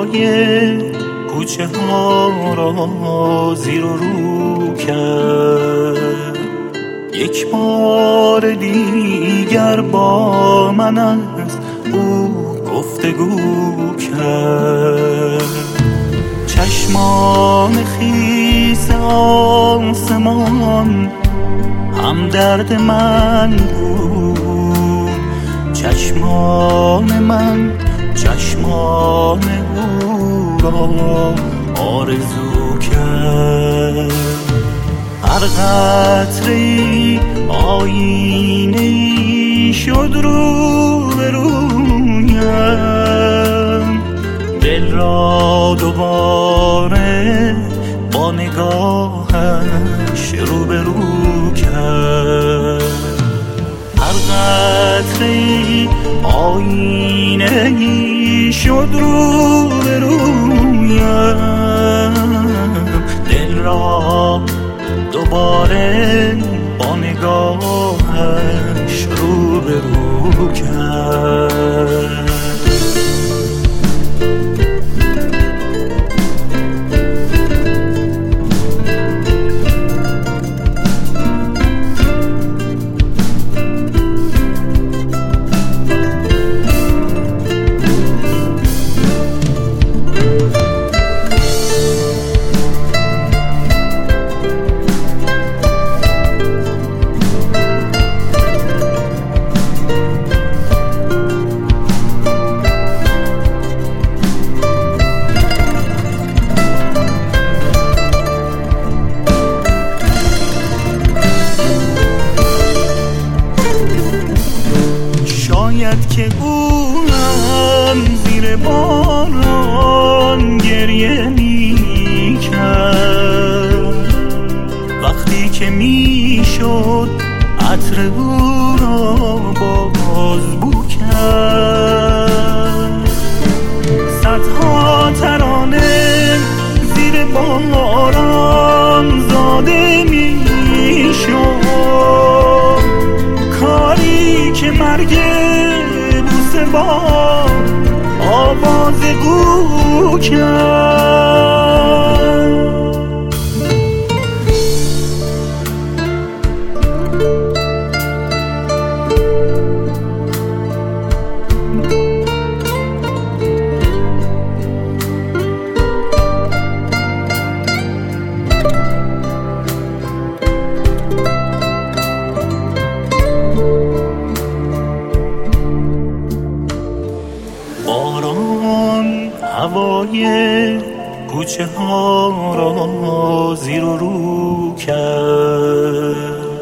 هوای کوچه ها را زیر و رو کرد. یک بار دیگر با من از او گفتگو کرد. چشمان خیس آسمان هم درد من بود. چشمان من چشمان او را آرزو کرد. هر قطره‌ای آینه‌ای شد رو به رویم. دل را دوباره با نگاهش رو به رو کرد. هر قطره‌ای آینه‌ای شد رو به رویم. دل را دوباره با نگاهش رو به رو کرد. شاید که اونم زیر باران گریه می‌کرد وقتی که میشد عطر او را باز بو کرد. صدها ترانه زیر باران زاده میشد. کاری که مرگ بوسه با آواز قو کرد. باران هوای کوچه ها را زیر و رو کرد.